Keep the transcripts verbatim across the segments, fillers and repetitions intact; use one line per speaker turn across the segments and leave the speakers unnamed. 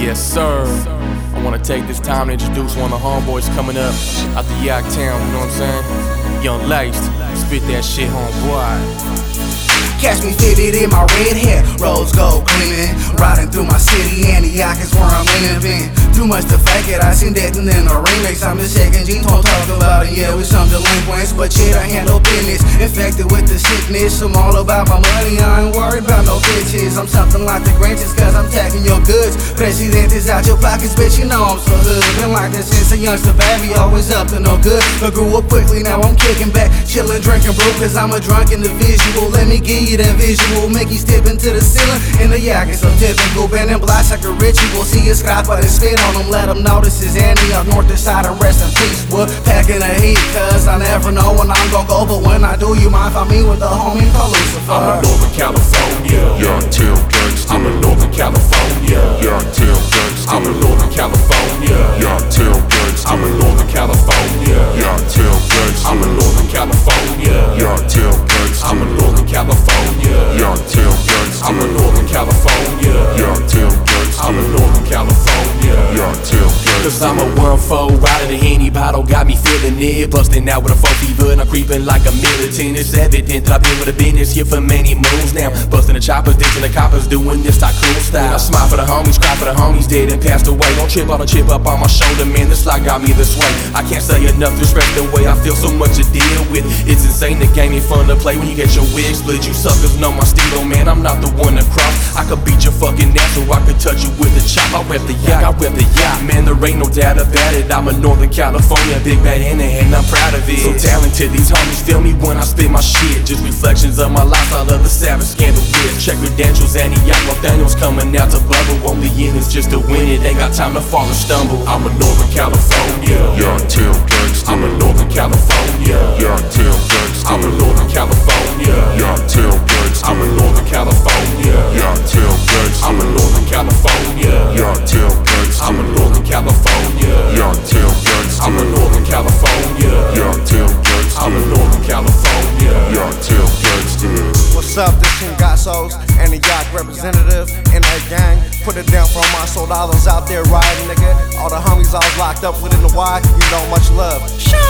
Yes, sir. I wanna take this time to introduce one of the homeboys coming up out the Yorktown, you know what I'm saying? Young Laced, spit that shit, homeboy.
Catch me fitted in my red hair, rose gold gleaming, riding through my city, Antioch is where I'm living. Too much to fake it, I seen that in the remix. I'm just shaking G, don't talk about it, yeah, we some delinquents, but shit, I handle business. Infected with the sickness, I'm all about my money, I ain't worried about no bitches. I'm something like the Grinches, cause I'm tagging your goods. President is out your pockets, bitch, you know I'm so hood. Been like this since a youngster, baby, always up to no good. But grew up quickly, now I'm kicking back, chillin', drinking brew, cause I'm a drunk individual. Let me give you that visual, make you step into the ceiling. In the yak, it's so typical, bending blocks like a ritual. See a scrapper and spit on them, let them know this is Antioch, north to side, and rest in peace. We're packing the heat, cause I never know when I'm gon' go, but when I do, you might find me with the homie Lucifer.
I'm in Northern California, Yorktown gangsta. I'm in Northern California, Yorktown gangsta. I'm in Northern California, Yorktown gangsta. I'm in Northern California, Yorktown gangsta. I'm in Northern California, Yorktown gangsta. I'm in Northern California, Yorktown gangsta. I'm in Northern California, Yorktown gangsta. I'm in Northern California, Yorktown gangsta.
Cause I'm a world foe, rider the Henny bottle, got me feeling it. Busting out with a full fever and I'm creeping like a militant. It's evident that I've been with a business here for many moons now. Busting the choppers, ditching the coppers, doing this tycoon style. I smile for the homies, cry for the homies, dead and passed away. Don't trip on a chip up on my shoulder, man, this life got me this way. I can't say enough to express the way I feel, so much to deal with. It's insane, the game ain't fun to play when you get your wig split. You suckers know my stilo, man, I'm not the one to cross. I could beat your fucking ass so I could touch you with a chop. I rep the yacht, I rep the yacht, man, there ain't no doubt about it. I'm a Northern California, big bad in it, and I'm proud of it. So talented, these homies feel me when I spit my shit. Just reflections of my lifestyle of the savage scandal with. Check credentials, Antioch, Nathaniel's coming out to bubble. Only in it's just to win it, ain't got time to fall or stumble.
I'm in Northern California, Yorktown gangsta. I'm in Northern California, Yorktown gangsta. I'm in Northern California, Yorktown gangsta. I'm in Northern California, Yorktown gangsta. I'm in Northern California, Yorktown gangsta. I'm in Northern California, Yorktown gangsta. I'm in Northern California, Yorktown gangsta. I'm in Northern California, Yorktown gangsta.
What's up, this King Gassos, Antioch representative in that gang. Put it down for my soul dollars out there riding, nigga. All the homies I was locked up within the Y, you know, much love.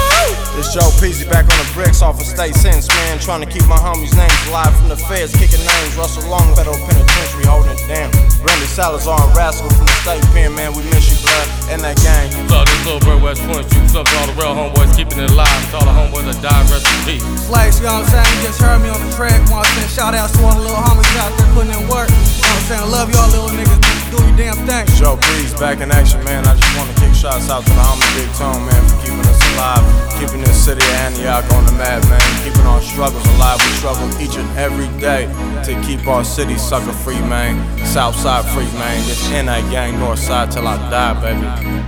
This Joe Peasy back on the bricks off a state sentence, man. Trying to keep my homies' names alive from the feds, kicking names. Russell Long, federal penitentiary, holding it down. Randy Salazar and Rascal from the state pen, man. We miss you, blood, in that gang.
What's up, this little bird West Point. What's up to all the real homeboys keeping it alive. To all the homeboys that died, rest in peace.
Slacks, you know what I'm saying? You just heard me on the track. Wanna send shout outs to all the little homies out there putting in work. You know what I'm saying? Love y'all little niggas. Do your damn thing.
Joe Pease back in action, man. I just wanna kick shots out to the homie Big Tone, man, for keeping us alive. Keeping this city of Antioch on the map, man. Keeping our struggles alive. We struggle each and every day to keep our city sucker free, man. South side free, man. Just in that gang, north side till I die, baby.